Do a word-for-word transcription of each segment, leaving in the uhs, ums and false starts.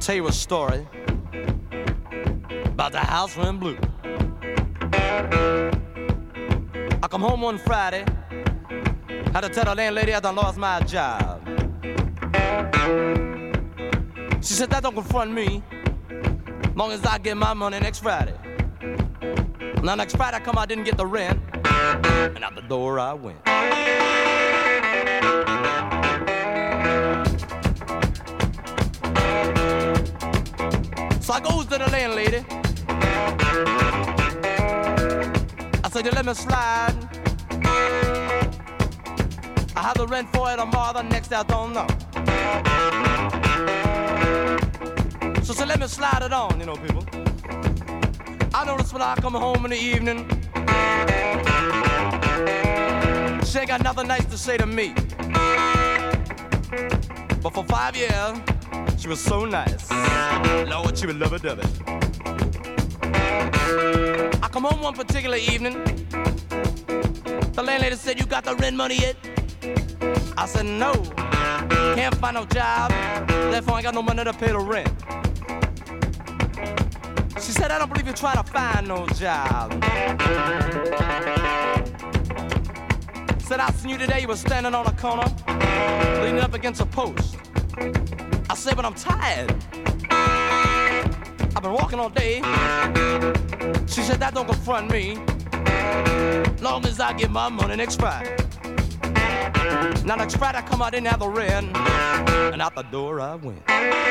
tell you a story about the house went blue. I come home one Friday, had to tell the landlady I done lost my job. She said, that don't confront me, long as I get my money next Friday. Now next Friday I come, I didn't get the rent, and out the door I went. So I goes to the landlady. I said, you let me slide. I have the rent for it tomorrow, the next day I don't know. So she let me slide it on, you know, people. I notice when I come home in the evening, she ain't got nothing nice to say to me. But for five years, she was so nice. Lord, she was lovey-dovey. I come home one particular evening. The landlady said, you got the rent money yet? I said, no. Can't find no job. Therefore, I ain't got no money to pay the rent. She said, I don't believe you're trying to find no job. Said, I seen you today. You were standing on a corner, leaning up against a post. I said, but I'm tired. I've been walking all day. She said, that don't confront me, long as I get my money next Friday. Now next Friday I come out, didn't have the rent, and out the door I went.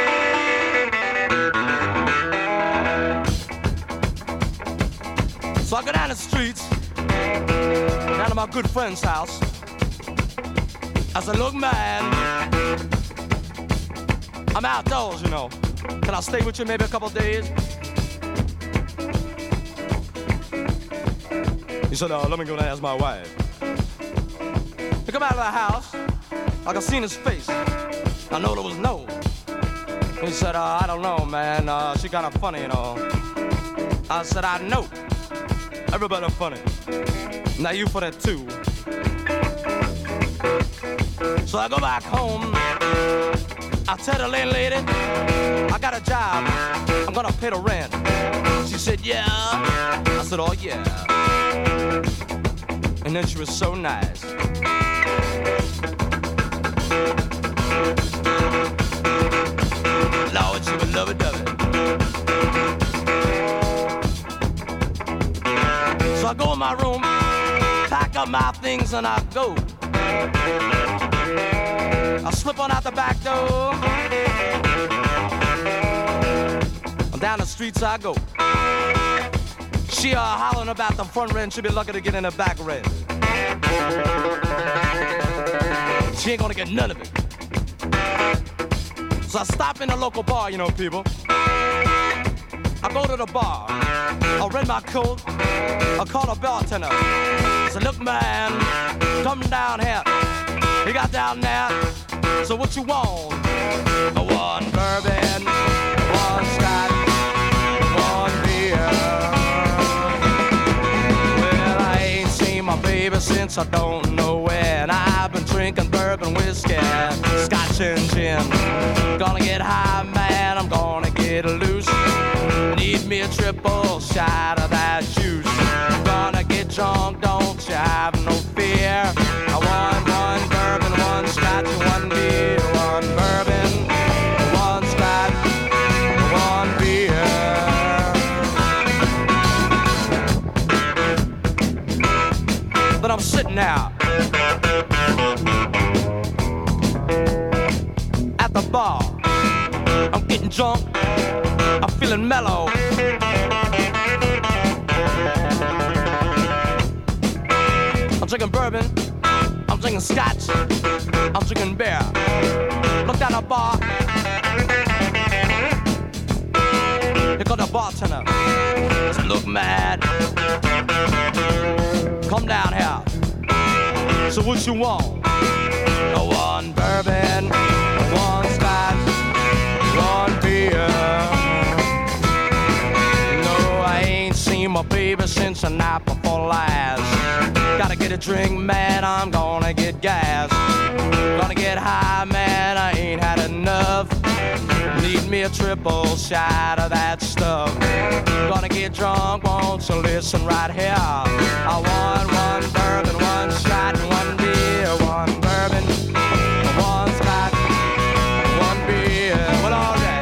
So I go down the streets, down to my good friend's house. I said, look, man, I'm outdoors, you know. Can I stay with you maybe a couple days? He said, uh, let me go down and ask my wife. He come out of the house, I could see his face. I know there was no. He said, uh, I don't know, man, uh, she kinda funny, you know. I said, I know. Everybody funny. Now you funny too. So I go back home. I tell the landlady, I got a job. I'm gonna pay the rent. She said, yeah. I said, oh yeah. And then she was so nice. Lord, she was lovey-dovey. So I go in my room, pack up my things, and I go. I slip on out the back door. Down the streets I go. She uh, hollering about the front rent. She'll be lucky to get in the back rent. She ain't gonna get none of it. So I stop in the local bar, you know, people. I go to the bar. I rent my coat. I call the bartender. I said, look, man, come down here. He got down there. So what you want? One bourbon, one scotch, one beer. Well, I ain't seen my baby since I don't know when. I've been drinking bourbon, whiskey, scotch and gin. Gonna get high, man, I'm gonna get loose. Need me a triple shot of that juice. Gonna get drunk, don't you have no fear. I want one bourbon, one scotch, one beer. One bourbon, one scotch, one beer. But I'm sitting out at the bar. I'm getting drunk. I'm feeling mellow. I'm drinking bourbon. I'm drinking scotch. I'm drinking beer. Look down the bar. Here comes the bartender. I said, look, man, come down here. So what you want? One bourbon, one scotch, one beer. No, I ain't seen my baby since the night before last. Got Gotta get a drink, man, I'm gonna get gas. Gonna get high, man, I ain't had enough. Need me a triple shot of that stuff. Gonna get drunk, won't you listen right here? I want one bourbon, one shot, and one beer. One bourbon, one scotch, one beer. Well, all right.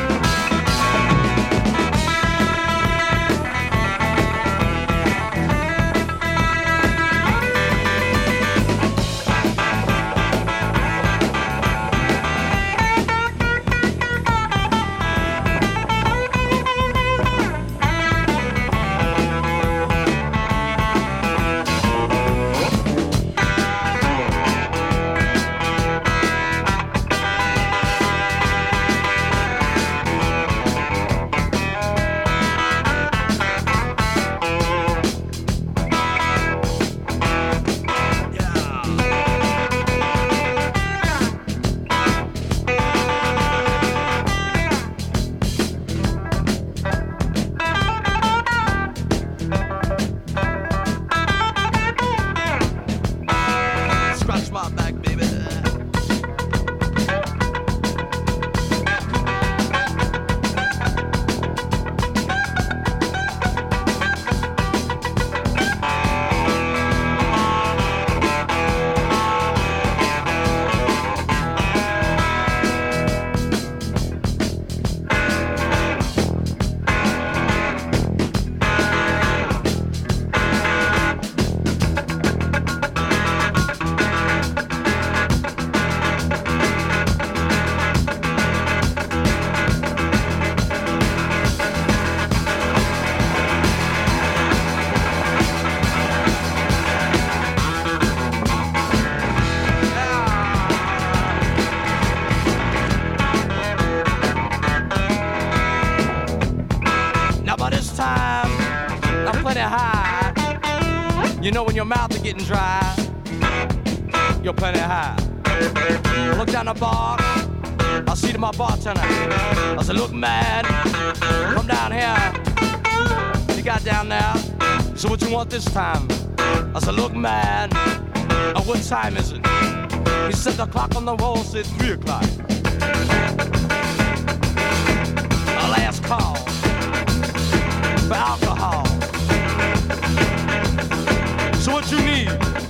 You know when your mouth is getting dry, you're plenty high. Look down the bar, I see to my bartender. I said, look, man, come down here. You got down there. So what you want this time? I said, look, man, uh, what time is it? He said the clock on the wall said three o'clock. A last call for alcohol. So what you need?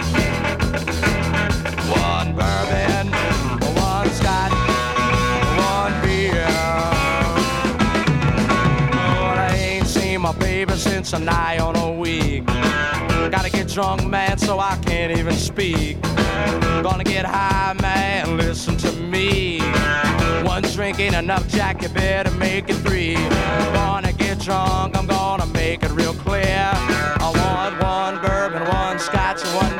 One bourbon, one scotch, one beer. Oh, I ain't seen my baby since a nigh on a week. Gotta get drunk, man, so I can't even speak. Gonna get high, man, listen to me. One drink ain't enough, Jack, you better make it three. Gonna get drunk, I'm gonna make it real clear. I want one bourbon, one scotch, and one